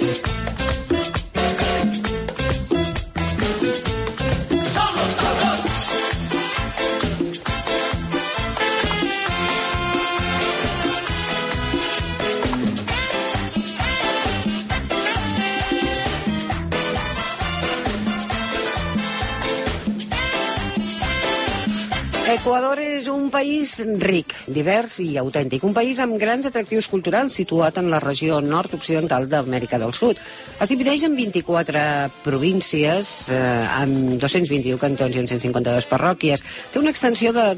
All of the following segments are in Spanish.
Equador és un país ric, divers i autèntic. Un país amb grans atractius culturals situat en la regió nord-occidental d'Amèrica del Sud. Es divideix en 24 províncies, amb 221 cantons i amb 152 parròquies. Té una extensió de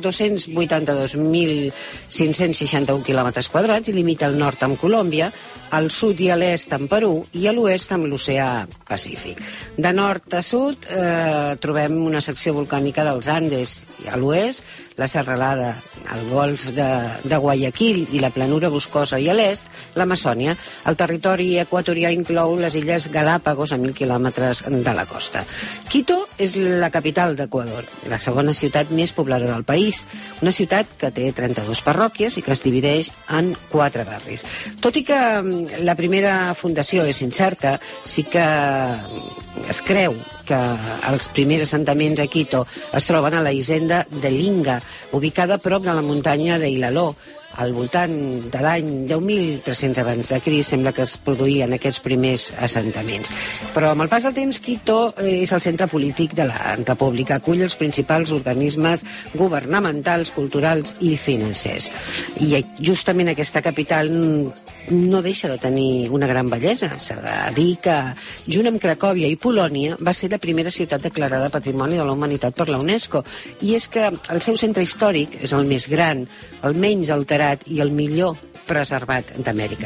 282.561 quilòmetres quadrats i limita al nord amb Colòmbia, al sud i a l'est amb Perú i a l'oest amb l'oceà Pacífic. De nord a sud trobem una secció volcànica dels Andes i a l'oest la serralada, el golf de Guayaquil i la planura boscosa i a l'est l'Amazònia. El territori equatorià inclou les illes Galàpagos a 1.000 quilòmetres de la costa. Quito és la capital d'Equador, la segona ciutat més poblada del país, una ciutat que té 32 parròquies i que es divideix en 4 barris. Tot i que la primera fundació és incerta, sí que es creu que els primers assentaments a Quito es troben a la hisenda de Linga, ubicada a prop de la muntanya d'Ilaló. Al voltant de l'any 10.300 abans de Crist sembla que es produïen aquests primers assentaments. Però amb el pas del temps Quito és el centre polític de la república, acull els principals organismes governamentals, culturals i financers. I justament aquesta capital no deixa de tenir una gran bellesa. S'ha de dir que, junt amb Cracòvia i Polònia, va ser la primera ciutat declarada Patrimoni de la Humanitat per la UNESCO. I és que el seu centre històric és el més gran, el menys alterat i el millor preservat d'Amèrica.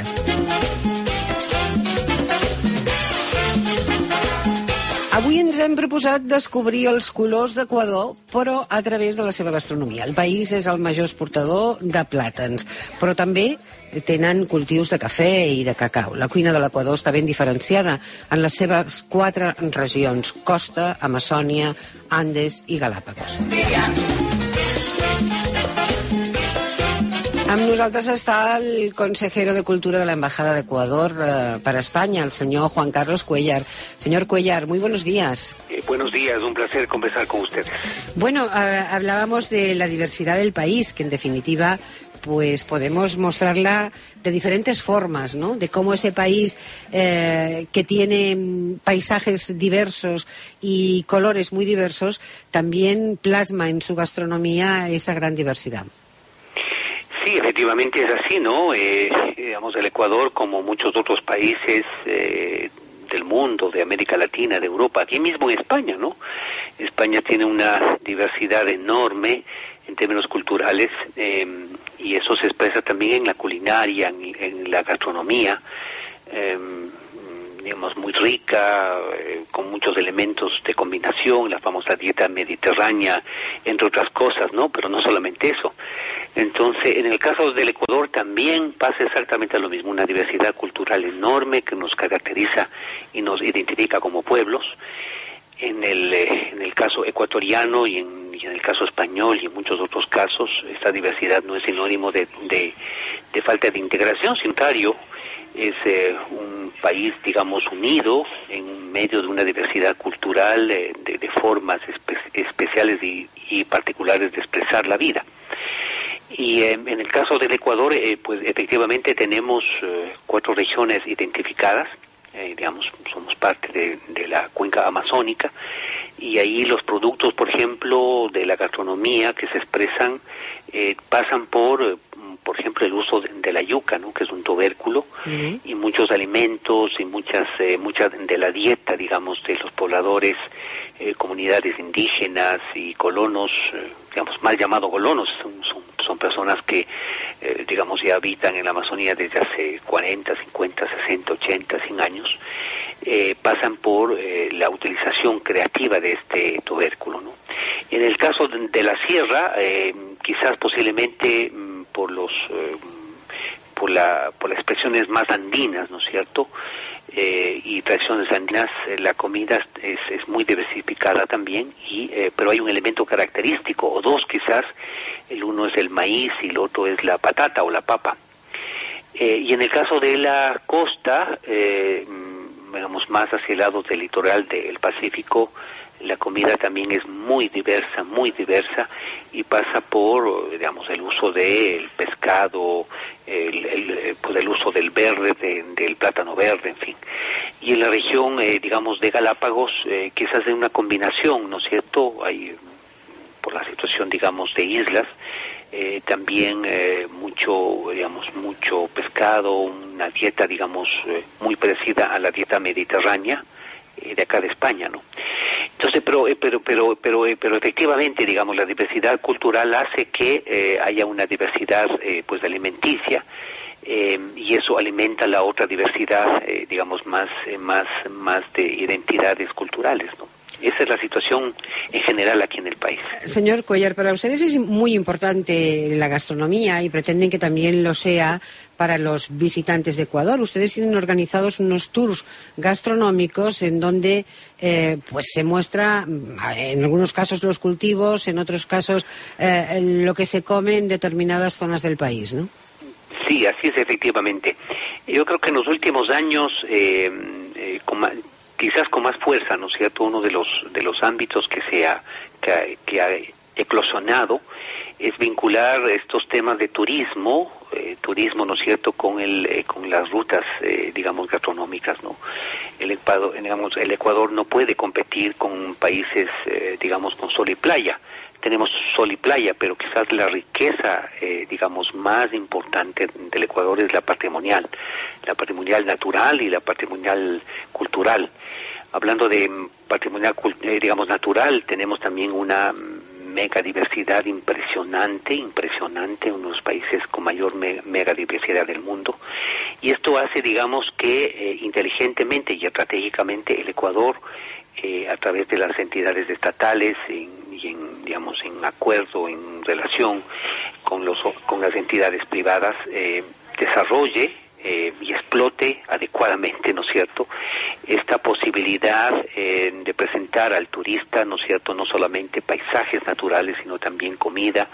Avui ens hem proposat descobrir els colors d'Equador, però a través de la seva gastronomia. El país és el major exportador de plàtans, però també tenen cultius de cafè i de cacau. La cuina de l'Equador està ben diferenciada en les seves 4 regions: costa, Amazònia, Andes i Galàpagos. Amb nosaltres està el consejero de Cultura de la Embajada de Ecuador para España, el señor Juan Carlos Cuéllar. Señor Cuéllar, muy buenos días. Buenos días, un placer conversar con ustedes. Bueno, hablábamos de la diversidad del país, que en definitiva pues podemos mostrarla de diferentes formas, ¿no? De cómo ese país que tiene paisajes diversos y colores muy diversos también plasma en su gastronomía esa gran diversidad. Sí, efectivamente es así, ¿no? Digamos, el Ecuador, como muchos otros países del mundo, de América Latina, de Europa, aquí mismo en España, ¿no? España tiene una diversidad enorme en términos culturales y eso se expresa también en la culinaria, en la gastronomía, digamos, muy rica, con muchos elementos de combinación, la famosa dieta mediterránea, entre otras cosas, ¿no? Pero no solamente eso. Entonces, en el caso del Ecuador también pasa exactamente lo mismo, una diversidad cultural enorme que nos caracteriza y nos identifica como pueblos. En el caso ecuatoriano y en el caso español y en muchos otros casos, esta diversidad no es sinónimo de falta de integración, sino contrario, es un país, digamos, unido en medio de una diversidad cultural, de formas especiales y particulares de expresar la vida. Y en el caso del Ecuador, pues efectivamente tenemos 4 regiones identificadas, digamos, somos parte de la cuenca amazónica, y ahí los productos, por ejemplo, de la gastronomía que se expresan, pasan por ejemplo, el uso de la yuca, ¿no? Que es un tubérculo, y muchos alimentos y muchas de la dieta, digamos, de los pobladores, comunidades indígenas y colonos, digamos, mal llamados colonos, son personas que, digamos, ya habitan en la Amazonía desde hace 40, 50, 60, 80, 100 años, pasan por la utilización creativa de este tubérculo, ¿no? En el caso de la sierra, quizás posiblemente por las expresiones más andinas, ¿no es cierto? Y tradiciones andinas, la comida es muy diversificada también, pero hay un elemento característico, o dos quizás, el uno es el maíz y el otro es la patata o la papa. Y en el caso de la costa, digamos, más hacia el lado del litoral del Pacífico, la comida también es muy diversa, y pasa por, digamos, el uso del pescado, pues el uso del verde, del plátano verde, en fin. Y en la región, digamos, de Galápagos, quizás de una combinación, ¿no es cierto? Hay, por la situación, digamos, de islas, también mucho pescado, una dieta, digamos, muy parecida a la dieta mediterránea de acá de España, ¿no? Entonces, pero efectivamente, digamos, la diversidad cultural hace que haya una diversidad, pues, alimenticia, y eso alimenta la otra diversidad, digamos, más de identidades culturales, ¿no? Esa es la situación en general aquí en el país. Señor Cuéllar, para ustedes es muy importante la gastronomía y pretenden que también lo sea para los visitantes de Ecuador. Ustedes tienen organizados unos tours gastronómicos en donde pues se muestra, en algunos casos, los cultivos, en otros casos lo que se come en determinadas zonas del país, ¿no? Sí, así es, efectivamente. Yo creo que en los últimos años, quizás con más fuerza, ¿no es cierto?, uno de los ámbitos que ha eclosionado es vincular estos temas de turismo, ¿no es cierto?, con las rutas, digamos, gastronómicas, ¿no? El Ecuador no puede competir con países, digamos, con sol y playa. Tenemos sol y playa, pero quizás la riqueza, digamos, más importante del Ecuador es la patrimonial natural y la patrimonial cultural. Hablando de patrimonial, digamos, natural, tenemos también una mega diversidad impresionante, uno de los países con mayor mega diversidad del mundo. Y esto hace, digamos, que inteligentemente y estratégicamente el Ecuador, a través de las entidades estatales en acuerdo, en relación con las entidades privadas, desarrolle y explote adecuadamente, ¿no es cierto?, esta posibilidad de presentar al turista, ¿no es cierto?, no solamente paisajes naturales, sino también comida,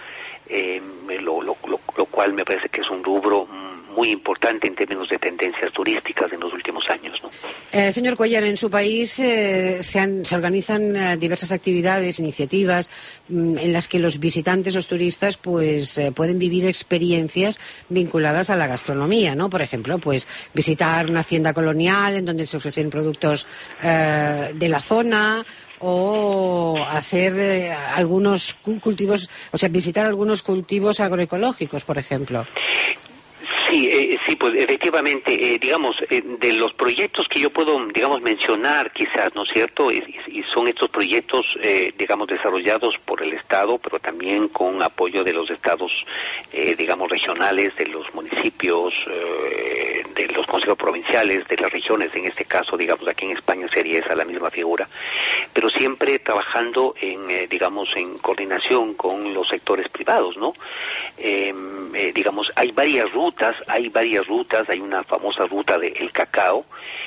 lo cual me parece que es un rubro muy importante en términos de tendencias turísticas en los últimos años, ¿no? Señor Cuéllar, en su país se organizan diversas actividades, iniciativas, en las que los visitantes, los turistas, pues pueden vivir experiencias vinculadas a la gastronomía, ¿no? Por ejemplo, pues visitar una hacienda colonial en donde se ofrecen productos de la zona, o hacer algunos cultivos, o sea, visitar algunos cultivos agroecológicos, por ejemplo. Sí, pues efectivamente, digamos, de los proyectos que yo puedo, digamos, mencionar quizás, ¿no es cierto?, y son estos proyectos, digamos, desarrollados por el Estado, pero también con apoyo de los estados, digamos, regionales, de los municipios, de los consejos provinciales, de las regiones, en este caso, digamos, aquí en España sería esa la misma figura, pero siempre trabajando digamos, en coordinación con los sectores privados, ¿no? Digamos, hay varias rutas, hay una famosa ruta del cacao,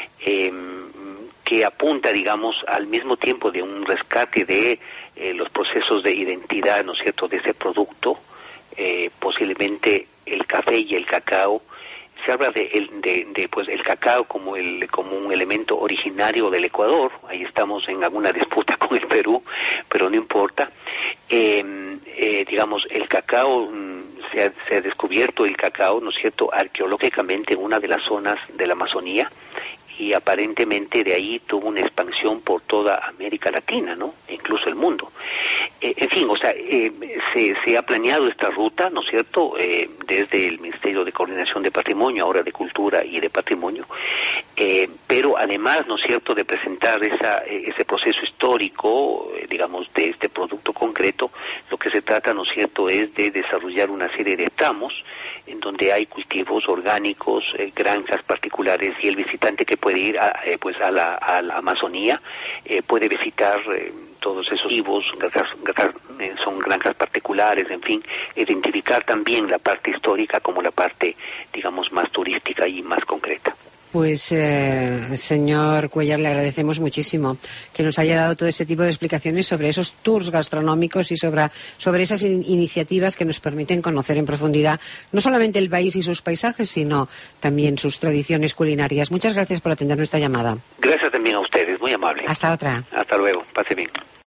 que apunta, digamos, al mismo tiempo de un rescate de los procesos de identidad, ¿no es cierto?, de ese producto, posiblemente el café y el cacao. Se habla de pues el cacao como un elemento originario del Ecuador. Ahí estamos en alguna disputa con el Perú, pero no importa. Digamos, el cacao, se ha descubierto el cacao, ¿no es cierto?, arqueológicamente en una de las zonas de la Amazonía, y aparentemente de ahí tuvo una expansión por toda América Latina, ¿no?, e incluso el mundo. En fin, o sea, se ha planeado esta ruta, ¿no es cierto?, desde el Ministerio de Coordinación de Patrimonio, ahora de Cultura y de Patrimonio, pero además, ¿no es cierto?, de presentar ese proceso histórico, digamos, de este producto concreto, lo que se trata, ¿no es cierto?, es de desarrollar una serie de tramos en donde hay cultivos orgánicos, granjas particulares, y el visitante que puede ir a la Amazonía puede visitar todos esos cultivos, son granjas particulares, en fin, identificar también la parte histórica como la parte, digamos, más turística y más concreta. Pues, señor Cuéllar, le agradecemos muchísimo que nos haya dado todo este tipo de explicaciones sobre esos tours gastronómicos y sobre esas iniciativas que nos permiten conocer en profundidad no solamente el país y sus paisajes, sino también sus tradiciones culinarias. Muchas gracias por atender nuestra llamada. Gracias también a ustedes, muy amable. Hasta otra. Hasta luego, pase bien.